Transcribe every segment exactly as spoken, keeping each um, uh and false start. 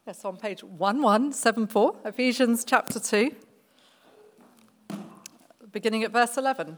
Yes, on page one one seven four, Ephesians chapter two, beginning at verse eleven.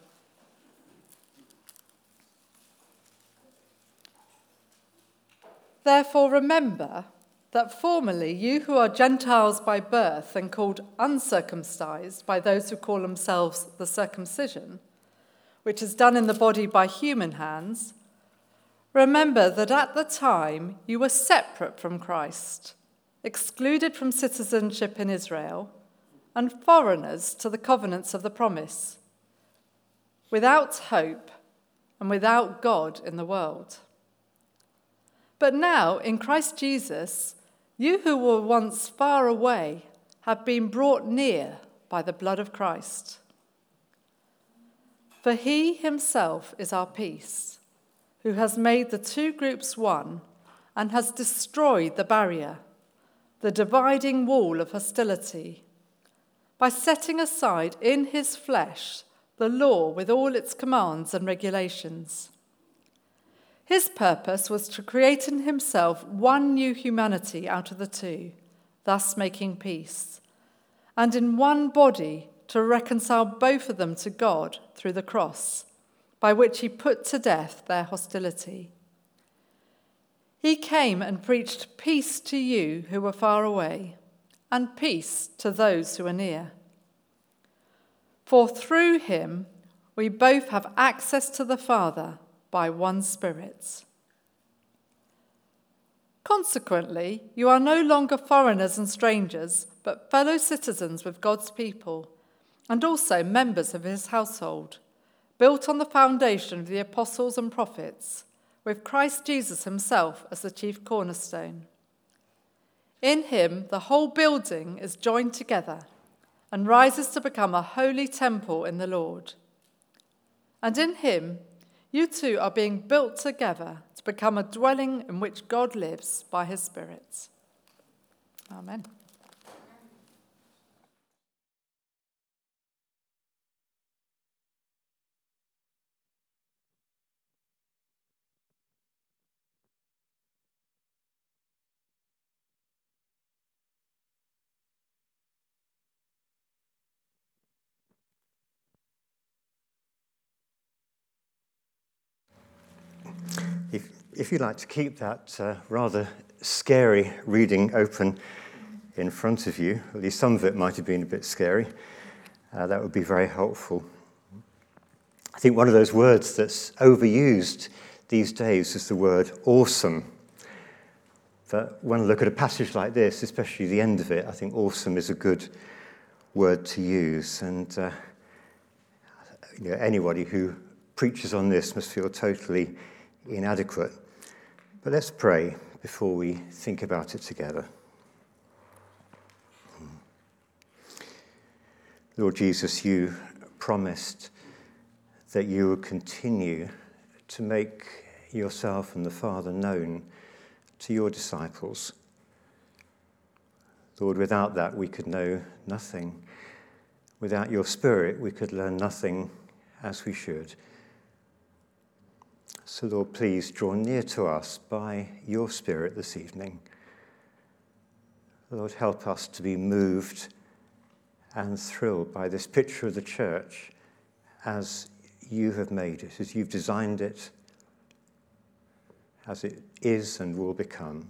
Therefore remember that formerly you who are Gentiles by birth and called uncircumcised by those who call themselves the circumcision, which is done in the body by human hands, remember that at the time you were separate from Christ, excluded from citizenship in Israel, and foreigners to the covenants of the promise, without hope and without God in the world. But now, in Christ Jesus, you who were once far away have been brought near by the blood of Christ. For he himself is our peace, who has made the two groups one and has destroyed the barrier, the dividing wall of hostility, by setting aside in his flesh the law with all its commands and regulations. His purpose was to create in himself one new humanity out of the two, thus making peace, and in one body to reconcile both of them to God through the cross, by which he put to death their hostility. He came and preached peace to you who were far away, and peace to those who are near. For through him we both have access to the Father by one Spirit. Consequently, you are no longer foreigners and strangers, but fellow citizens with God's people, and also members of his household, built on the foundation of the apostles and prophets, with Christ Jesus himself as the chief cornerstone. In him, the whole building is joined together and rises to become a holy temple in the Lord. And in him, you two are being built together to become a dwelling in which God lives by his Spirit. Amen. If, if you'd like to keep that uh, rather scary reading open in front of you, at least some of it might have been a bit scary, uh, that would be very helpful. I think one of those words that's overused these days is the word awesome. But when I look at a passage like this, especially the end of it, I think awesome is a good word to use. And uh, you know, anybody who preaches on this must feel totally inadequate. But let's pray before we think about it together. Lord Jesus, you promised that you would continue to make yourself and the Father known to your disciples. Lord, without that we could know nothing. Without your Spirit we could learn nothing as we should. So, Lord, please draw near to us by your Spirit this evening. Lord, help us to be moved and thrilled by this picture of the church as you have made it, as you've designed it, as it is and will become.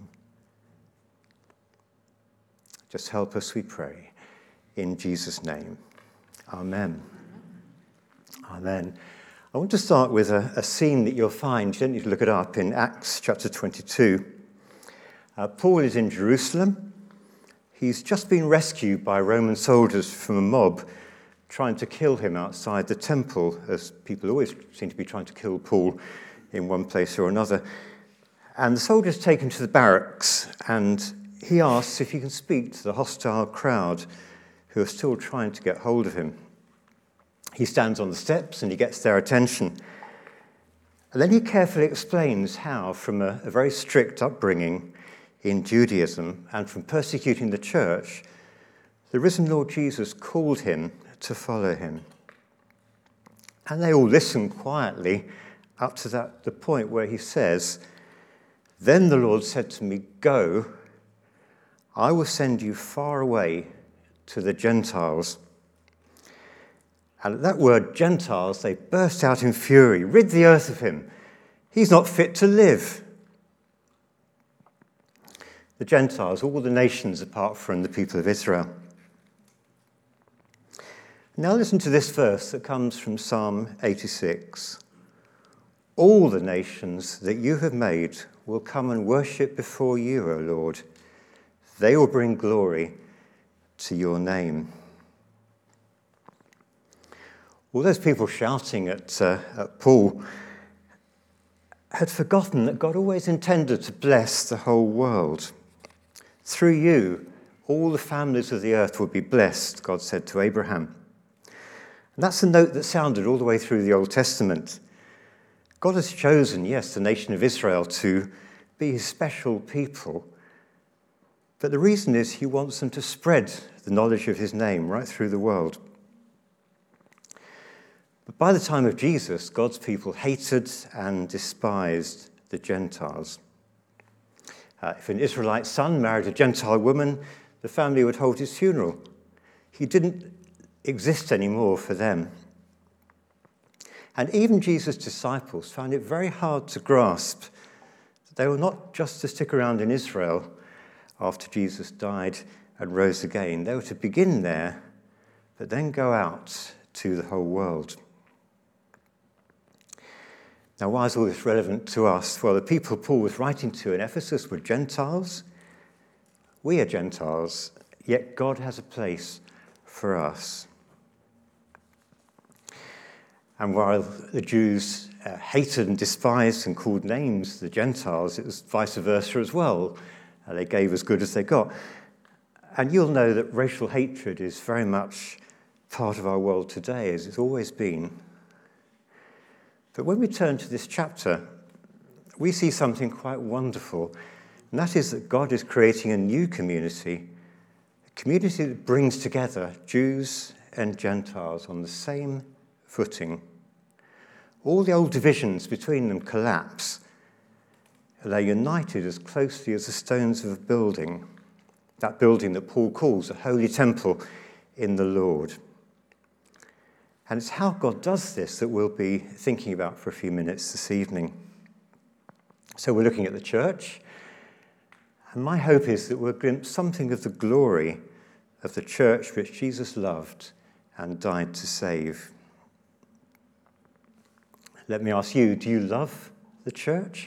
Just help us, we pray, in Jesus' name. Amen. Amen. I want to start with a, a scene that you'll find, you don't need to look it up, in Acts chapter twenty-two. Uh, Paul is in Jerusalem. He's just been rescued by Roman soldiers from a mob trying to kill him outside the temple, as people always seem to be trying to kill Paul in one place or another. And the soldiers take him to the barracks, and he asks if he can speak to the hostile crowd who are still trying to get hold of him. He stands on the steps and he gets their attention. And then he carefully explains how, from a, a very strict upbringing in Judaism and from persecuting the church, the risen Lord Jesus called him to follow him. And they all listen quietly up to that, the point where he says, "Then the Lord said to me, 'Go, I will send you far away to the Gentiles. And at that word, Gentiles, they burst out in fury. Rid the earth of him. He's not fit to live. The Gentiles, all the nations apart from the people of Israel. Now listen to this verse that comes from Psalm eighty-six. All the nations that you have made will come and worship before you, O Lord. They will bring glory to your name. All those people shouting at, uh, at Paul had forgotten that God always intended to bless the whole world. Through you, all the families of the earth will be blessed, God said to Abraham. And that's a note that sounded all the way through the Old Testament. God has chosen, yes, the nation of Israel to be his special people. But the reason is he wants them to spread the knowledge of his name right through the world. But by the time of Jesus, God's people hated and despised the Gentiles. Uh, if an Israelite son married a Gentile woman, the family would hold his funeral. He didn't exist anymore for them. And even Jesus' disciples found it very hard to grasp that they were not just to stick around in Israel after Jesus died and rose again. They were to begin there, but then go out to the whole world. Now, why is all this relevant to us? Well, the people Paul was writing to in Ephesus were Gentiles. We are Gentiles, yet God has a place for us. And while the Jews uh, hated and despised and called names the Gentiles, it was vice versa as well. Uh, they gave as good as they got. And you'll know that racial hatred is very much part of our world today, as it's always been. But when we turn to this chapter, we see something quite wonderful, and that is that God is creating a new community, a community that brings together Jews and Gentiles on the same footing. All the old divisions between them collapse, and they're united as closely as the stones of a building, that building that Paul calls a holy temple in the Lord. And it's how God does this that we'll be thinking about for a few minutes this evening. So we're looking at the church, and my hope is that we'll glimpse something of the glory of the church which Jesus loved and died to save. Let me ask you, do you love the church?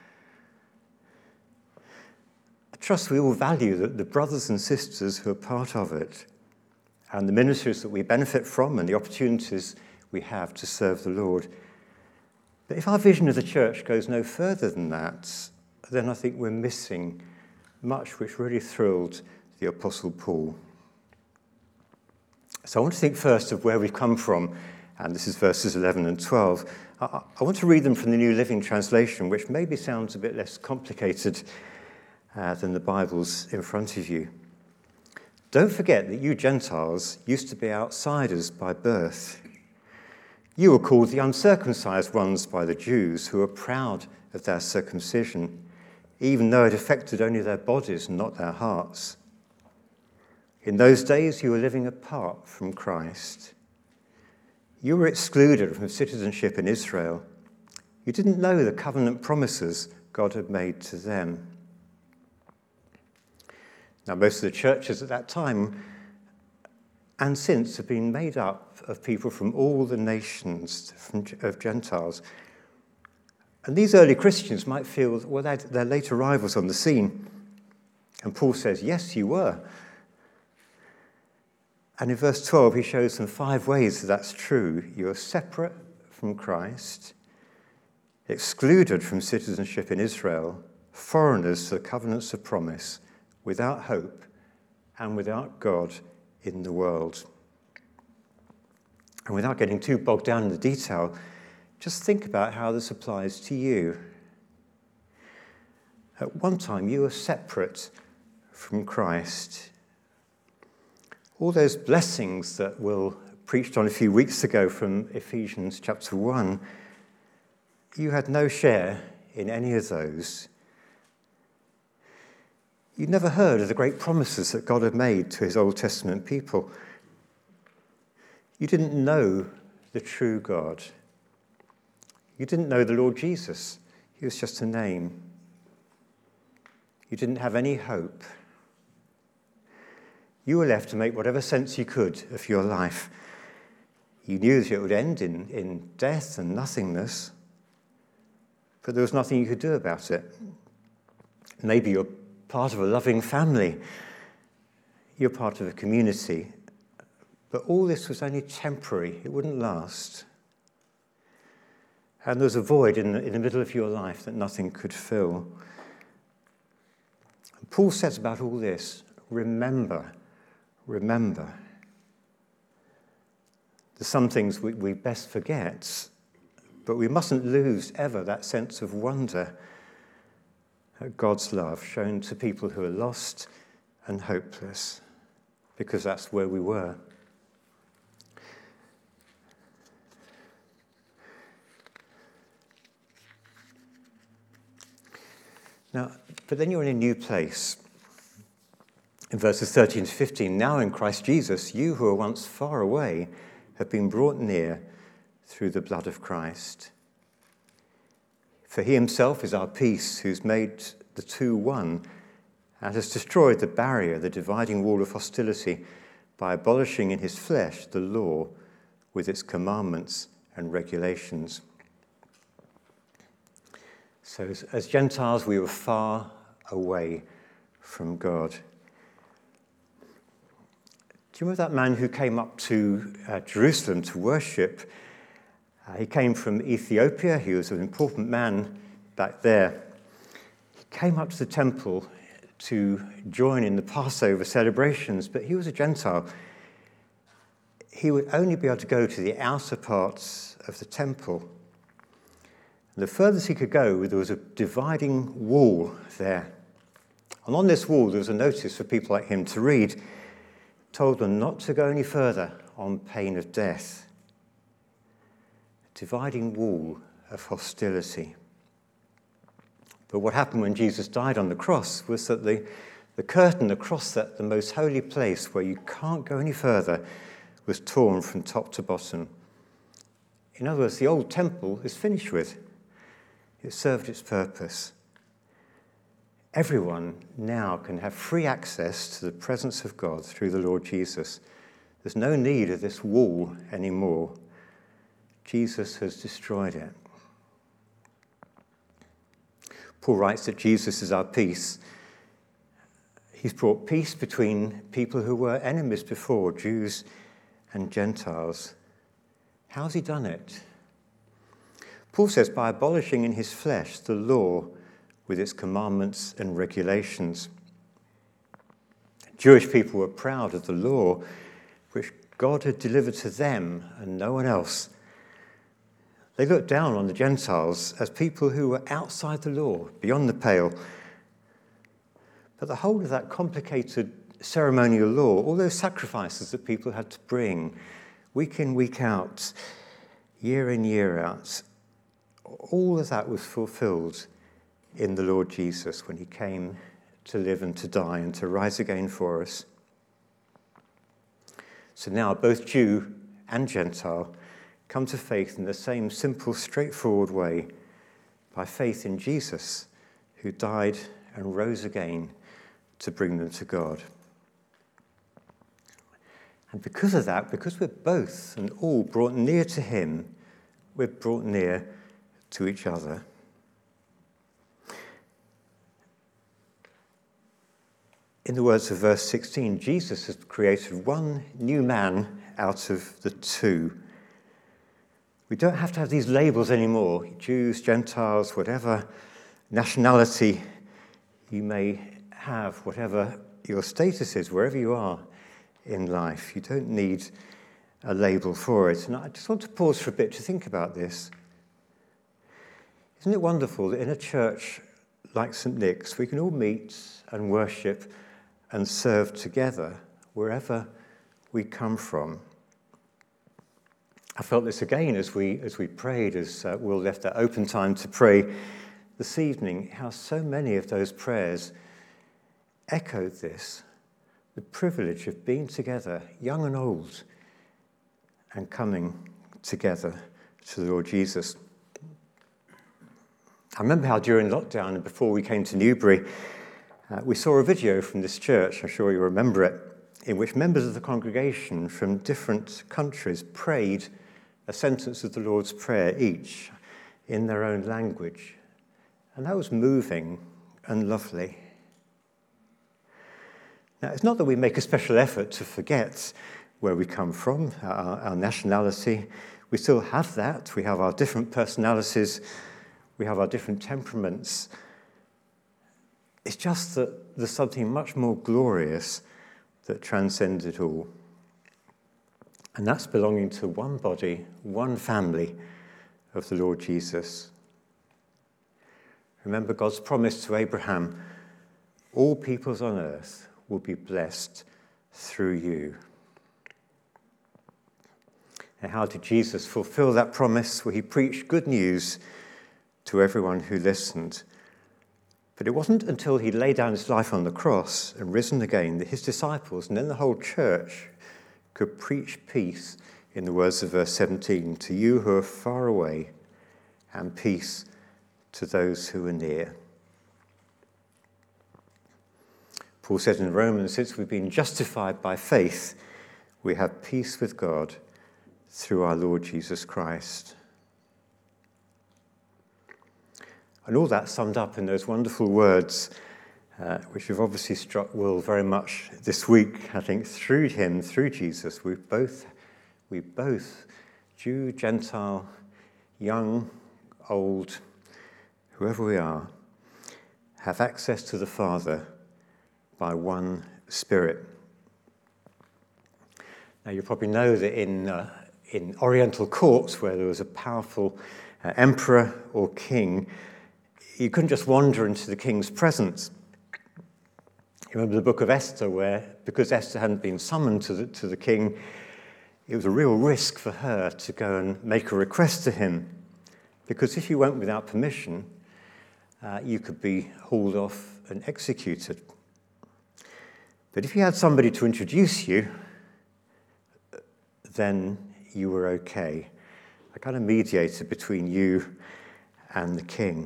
I trust we all value the, the brothers and sisters who are part of it, and the ministries that we benefit from and the opportunities we have to serve the Lord. But if our vision of the church goes no further than that, then I think we're missing much which really thrilled the Apostle Paul. So I want to think first of where we've come from, and this is verses eleven and twelve. I, I want to read them from the New Living Translation, which maybe sounds a bit less complicated uh, than the Bibles in front of you. Don't forget that you Gentiles used to be outsiders by birth. You were called the uncircumcised ones by the Jews, who were proud of their circumcision, even though it affected only their bodies and not their hearts. In those days, you were living apart from Christ. You were excluded from citizenship in Israel. You didn't know the covenant promises God had made to them. Now, most of the churches at that time and since have been made up of people from all the nations from, of Gentiles. And these early Christians might feel, well, they're, they're late arrivals on the scene. And Paul says, yes, you were. And in verse twelve, he shows them five ways that that's true. You are separate from Christ, excluded from citizenship in Israel, foreigners to the covenants of promise, without hope and without God in the world. And without getting too bogged down in the detail, just think about how this applies to you. At one time, you were separate from Christ. All those blessings that Will preached on a few weeks ago from Ephesians chapter one, you had no share in any of those. You'd never heard of the great promises that God had made to his Old Testament people. You didn't know the true God. You didn't know the Lord Jesus. He was just a name. You didn't have any hope. You were left to make whatever sense you could of your life. You knew that it would end in, in death and nothingness, but there was nothing you could do about it. Maybe you're part of a loving family. You're part of a community. But all this was only temporary. It wouldn't last. And there was a void in the, in the middle of your life that nothing could fill. And Paul says about all this, remember, remember. There's some things we, we best forget, but we mustn't lose ever that sense of wonder at God's love shown to people who are lost and hopeless, because that's where we were. Now, but then you're in a new place. In verses thirteen to fifteen, now in Christ Jesus, you who were once far away have been brought near through the blood of Christ. For he himself is our peace, who's made the two one, and has destroyed the barrier, the dividing wall of hostility, by abolishing in his flesh the law with its commandments and regulations. So as, as Gentiles, we were far away from God. Do you remember that man who came up to uh, Jerusalem to worship? Uh, he came from Ethiopia. He was an important man back there. He came up to the temple to join in the Passover celebrations, but he was a Gentile. He would only be able to go to the outer parts of the temple. And the furthest he could go, there was a dividing wall there. And on this wall, there was a notice for people like him to read. Told them not to go any further on pain of death. A dividing wall of hostility. But what happened when Jesus died on the cross was that the, the curtain across that, the most holy place where you can't go any further, was torn from top to bottom. In other words, the old temple is finished with. It served its purpose. Everyone now can have free access to the presence of God through the Lord Jesus. There's no need of this wall anymore. Jesus has destroyed it. Paul writes that Jesus is our peace. He's brought peace between people who were enemies before, Jews and Gentiles. How's he done it? Paul says by abolishing in his flesh the law with its commandments and regulations. Jewish people were proud of the law which God had delivered to them and no one else. They looked down on the Gentiles as people who were outside the law, beyond the pale. But the whole of that complicated ceremonial law, all those sacrifices that people had to bring, week in, week out, year in, year out, all of that was fulfilled in the Lord Jesus when he came to live and to die and to rise again for us. So now both Jew and Gentile come to faith in the same simple, straightforward way, by faith in Jesus, who died and rose again to bring them to God. And because of that, because we're both and all brought near to him, we're brought near to each other. In the words of verse sixteen, Jesus has created one new man out of the two. We don't have to have these labels anymore, Jews, Gentiles, whatever nationality you may have, whatever your status is, wherever you are in life. You don't need a label for it. And I just want to pause for a bit to think about this. Isn't it wonderful that in a church like Saint Nick's, we can all meet and worship and serve together wherever we come from? I felt this again as we as we prayed, as uh, Will left that open time to pray this evening, how so many of those prayers echoed this, the privilege of being together, young and old, and coming together to the Lord Jesus. I remember how during lockdown and before we came to Newbury, uh, we saw a video from this church, I'm sure you remember it, in which members of the congregation from different countries prayed a sentence of the Lord's Prayer each in their own language. And that was moving and lovely. Now, it's not that we make a special effort to forget where we come from, our, our nationality. We still have that. We have our different personalities. We have our different temperaments. It's just that there's something much more glorious that transcends it all. And that's belonging to one body, one family of the Lord Jesus. Remember God's promise to Abraham, all peoples on earth will be blessed through you. And how did Jesus fulfill that promise? Well, he preached good news to everyone who listened. But it wasn't until he laid down his life on the cross and risen again that his disciples and then the whole church could preach peace, in the words of verse seventeen, to you who are far away, and peace to those who are near. Paul said in Romans, since we've been justified by faith, we have peace with God through our Lord Jesus Christ. And all that summed up in those wonderful words, uh, which have obviously struck Will very much this week. I think through him, through Jesus, we both, we both, Jew, Gentile, young, old, whoever we are, have access to the Father by one Spirit. Now, you probably know that in uh, in Oriental courts, where there was a powerful uh, emperor or king, you couldn't just wander into the king's presence. You remember the book of Esther, where, because Esther hadn't been summoned to the, to the king, it was a real risk for her to go and make a request to him. Because if you went without permission, uh, you could be hauled off and executed. But if you had somebody to introduce you, then you were okay. A kind of mediator between you and the king.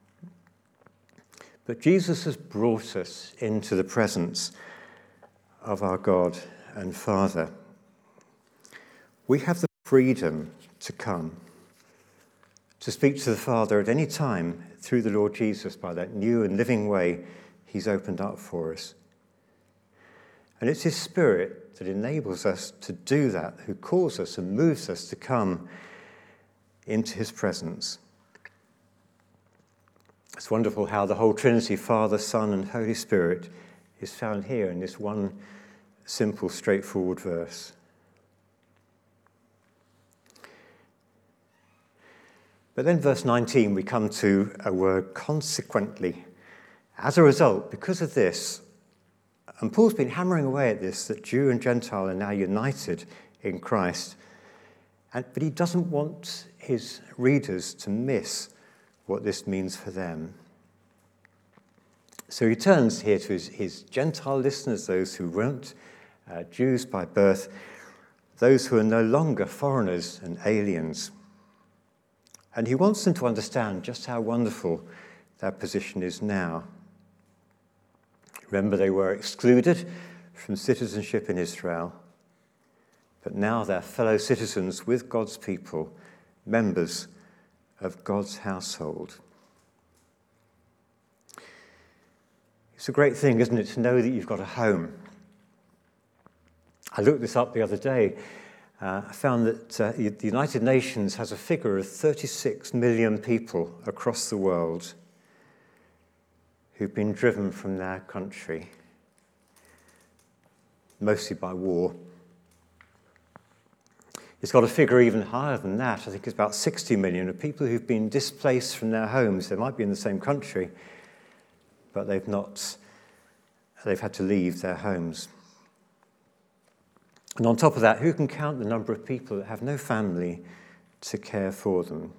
But Jesus has brought us into the presence of our God and Father. We have the freedom to come, to speak to the Father at any time through the Lord Jesus by that new and living way he's opened up for us. And it's his Spirit that enables us to do that, who calls us and moves us to come into his presence. It's wonderful how the whole Trinity, Father, Son, and Holy Spirit, is found here in this one simple, straightforward verse. But then verse nineteen, we come to a word, consequently. As a result, because of this, and Paul's been hammering away at this, that Jew and Gentile are now united in Christ. And, but he doesn't want his readers to miss what this means for them. So he turns here to his, his Gentile listeners, those who weren't uh, Jews by birth, those who are no longer foreigners and aliens. And he wants them to understand just how wonderful their position is now. Remember, they were excluded from citizenship in Israel, but now they're fellow citizens with God's people, members of God's household. It's a great thing, isn't it, to know that you've got a home. I looked this up the other day. Uh, I found that uh, the United Nations has a figure of thirty-six million people across the world who've been driven from their country, mostly by war. It's got a figure even higher than that. I think it's about sixty million of people who've been displaced from their homes. They might be in the same country, but they've not, they've had to leave their homes. And on top of that, who can count the number of people that have no family to care for them?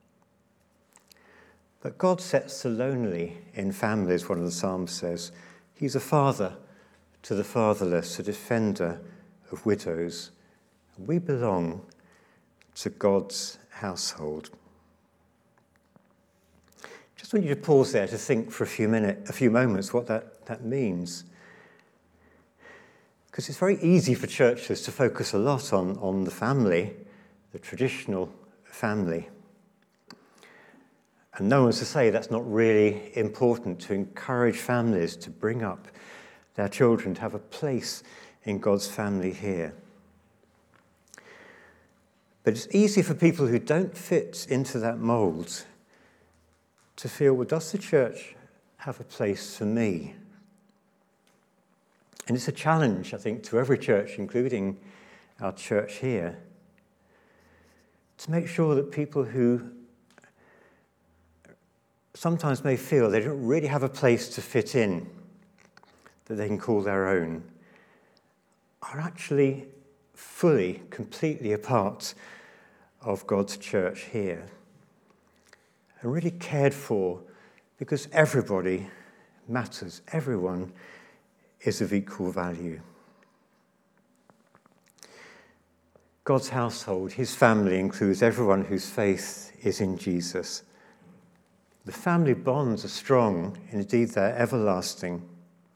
But God sets the lonely in families, one of the Psalms says, He's a father to the fatherless, a defender of widows. We belong to God's household. Just want you to pause there to think for a few minutes, a few moments what that, that means. Because it's very easy for churches to focus a lot on, on the family, the traditional family. And no one's to say that's not really important, to encourage families to bring up their children, to have a place in God's family here. But it's easy for people who don't fit into that mould to feel, well, does the church have a place for me? And it's a challenge, I think, to every church, including our church here, to make sure that people who sometimes may feel they don't really have a place to fit in, that they can call their own, are actually fully, completely a part of God's church here, and really cared for, because everybody matters. Everyone is of equal value. God's household, his family, includes everyone whose faith is in Jesus. The family bonds are strong, and indeed they're everlasting.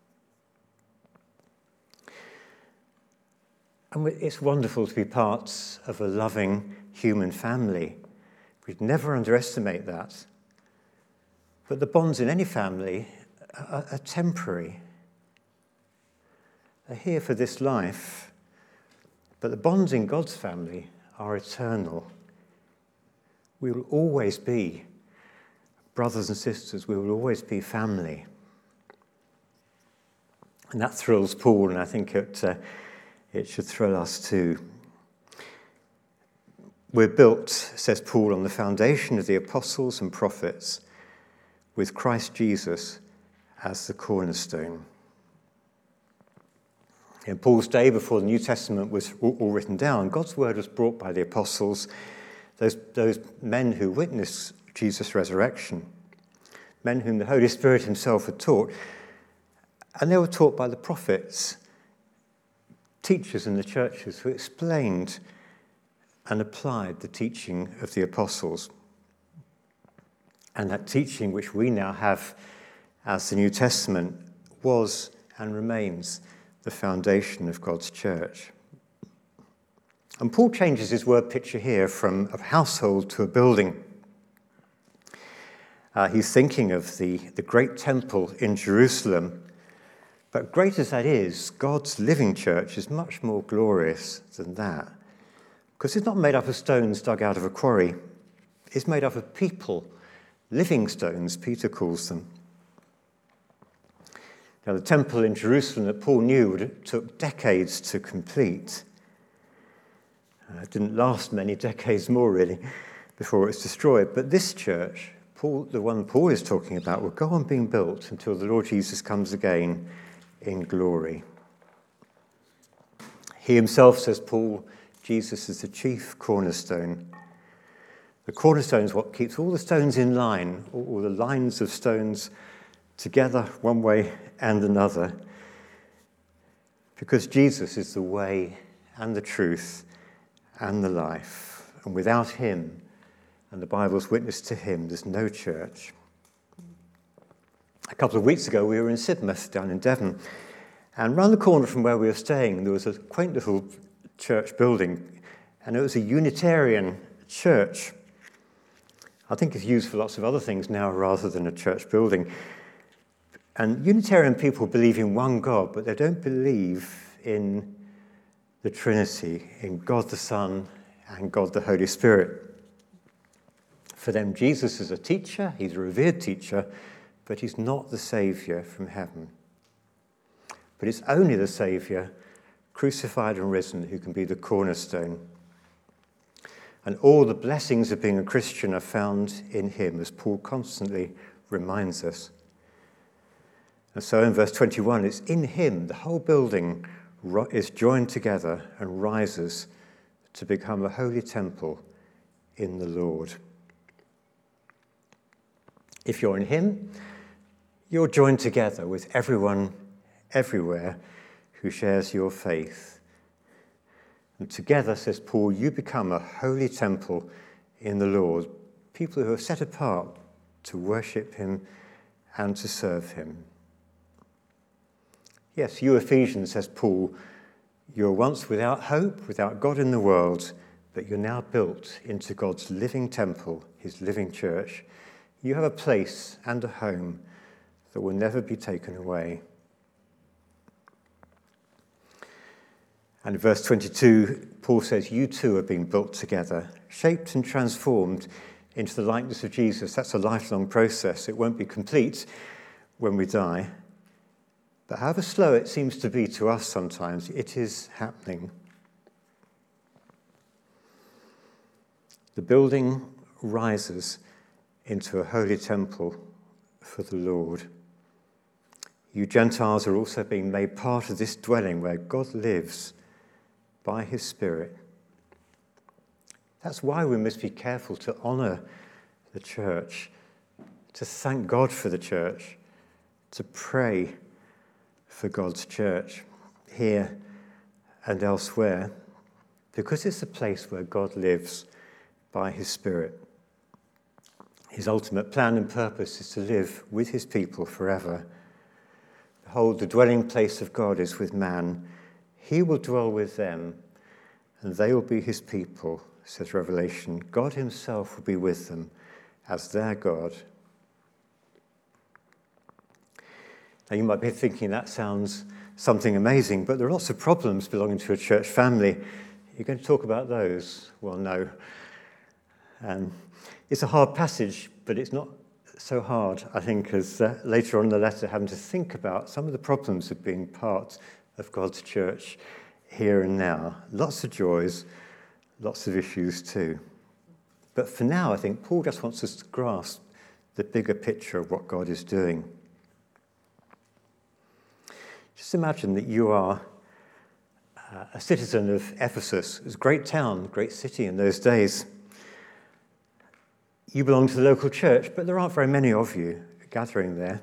And it's wonderful to be part of a loving human family. We'd never underestimate that. But the bonds in any family are, are temporary. They're here for this life, but the bonds in God's family are eternal. We will always be brothers and sisters. We will always be family. And that thrills Paul, and I think it, uh, it should thrill us too. We're built, says Paul, on the foundation of the apostles and prophets, with Christ Jesus as the cornerstone. In Paul's day, before the New Testament was all written down, God's word was brought by the apostles, those, those men who witnessed Jesus' resurrection, men whom the Holy Spirit himself had taught, and they were taught by the prophets, teachers in the churches who explained and applied the teaching of the apostles. And that teaching which we now have as the New Testament was and remains the foundation of God's church. And Paul changes his word picture here from a household to a building. Uh, he's thinking of the, the great temple in Jerusalem. But great as that is, God's living church is much more glorious than that. Because it's not made up of stones dug out of a quarry. It's made up of people, living stones, Peter calls them. Now, the temple in Jerusalem that Paul knew it took decades to complete. Uh, it didn't last many decades more, really, before it was destroyed. But this church, Paul, the one Paul is talking about, will go on being built until the Lord Jesus comes again in glory. He himself, says Paul, Jesus is the chief cornerstone. The cornerstone is what keeps all the stones in line, all the lines of stones together one way and another. Because Jesus is the way and the truth and the life. And without him, and the Bible's witness to him, there's no church. A couple of weeks ago, we were in Sidmouth, down in Devon. And round the corner from where we were staying, there was a quaint little church building, and it was a Unitarian church. I think it's used for lots of other things now rather than a church building. And Unitarian people believe in one God, but they don't believe in the Trinity, in God the Son and God the Holy Spirit. For them, Jesus is a teacher, he's a revered teacher, but he's not the Saviour from heaven. But it's only the Saviour, crucified and risen, who can be the cornerstone. And all the blessings of being a Christian are found in him, as Paul constantly reminds us. And so in verse twenty-one, it's in him the whole building is joined together and rises to become a holy temple in the Lord. If you're in him, you're joined together with everyone everywhere who shares your faith. And together, says Paul, you become a holy temple in the Lord, people who are set apart to worship him and to serve him. Yes, you Ephesians, says Paul, you were once without hope, without God in the world, but you're now built into God's living temple, his living church. You have a place and a home that will never be taken away. And in verse twenty-two, Paul says, you too are being built together, shaped and transformed into the likeness of Jesus. That's a lifelong process. It won't be complete when we die. But however slow it seems to be to us sometimes, it is happening. The building rises into a holy temple for the Lord. You Gentiles are also being made part of this dwelling where God lives by his Spirit. That's why we must be careful to honour the church, to thank God for the church, to pray for God's church here and elsewhere, because it's a place where God lives by his Spirit. His ultimate plan and purpose is to live with his people forever. Behold, the dwelling place of God is with man. He will dwell with them, and they will be his people, says Revelation. God himself will be with them as their God. Now, you might be thinking that sounds something amazing, but there are lots of problems belonging to a church family. You're going to talk about those? Well, no. Um, it's a hard passage, but it's not so hard, I think, as uh, later on in the letter, having to think about some of the problems of being part of God's church here and now. Lots of joys, lots of issues too. But for now, I think Paul just wants us to grasp the bigger picture of what God is doing. Just imagine that you are uh, a citizen of Ephesus. It was a great town, great city in those days. You belong to the local church, but there aren't very many of you gathering there.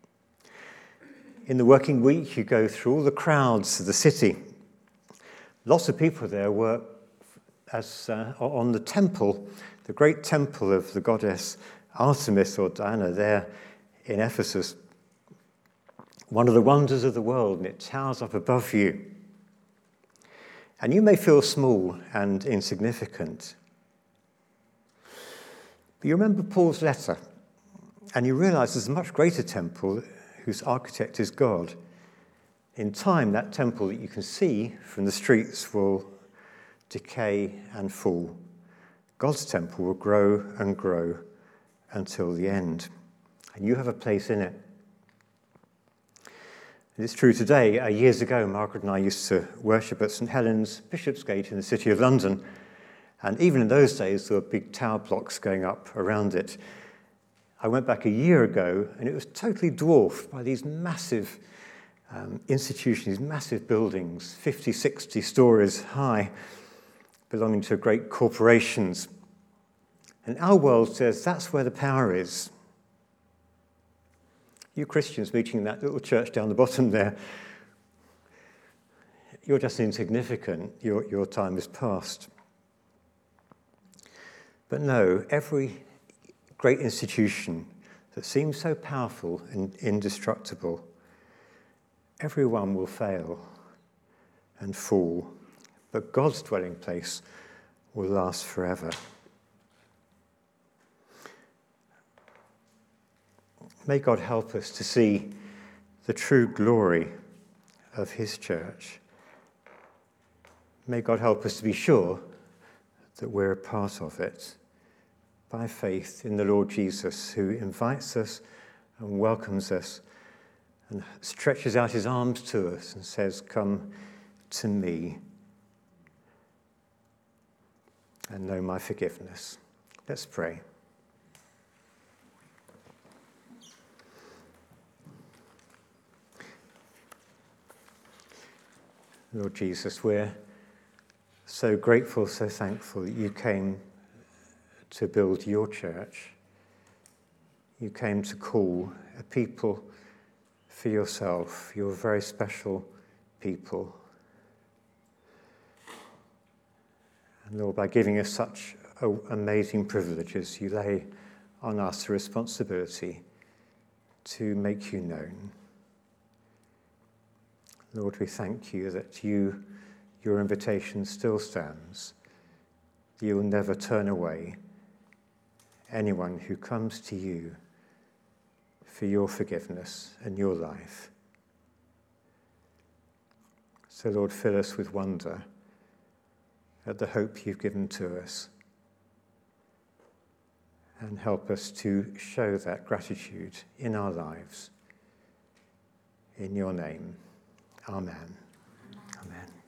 In the working week, you go through all the crowds of the city. Lots of people there work as uh, on the temple, the great temple of the goddess Artemis or Diana there in Ephesus. One of the wonders of the world, and it towers up above you. And you may feel small and insignificant. But you remember Paul's letter, and you realize there's a much greater temple whose architect is God. In time, that temple that you can see from the streets will decay and fall. God's temple will grow and grow until the end, and you have a place in it. And it's true today. Uh, years ago, Margaret and I used to worship at St Helens, Bishopsgate in the city of London. And even in those days, there were big tower blocks going up around it. I went back a year ago, and it was totally dwarfed by these massive um, institutions, these massive buildings, fifty, sixty stories high, belonging to great corporations. And our world says that's where the power is. You Christians meeting in that little church down the bottom there, you're just insignificant. Your, your time is past. But no, every great institution that seems so powerful and indestructible, everyone will fail and fall, but God's dwelling place will last forever. May God help us to see the true glory of his church. May God help us to be sure that we're a part of it by faith in the Lord Jesus, who invites us and welcomes us and stretches out his arms to us and says, "Come to me and know my forgiveness." Let's pray. Lord Jesus, we're so grateful, so thankful that you came to build your church. You came to call a people for yourself, your very special people. And Lord, by giving us such amazing privileges, you lay on us the responsibility to make you known. Lord, we thank you that you, your invitation still stands. You'll never turn away anyone who comes to you for your forgiveness and your life. So, Lord, fill us with wonder at the hope you've given to us, and help us to show that gratitude in our lives. In your name, amen. Amen.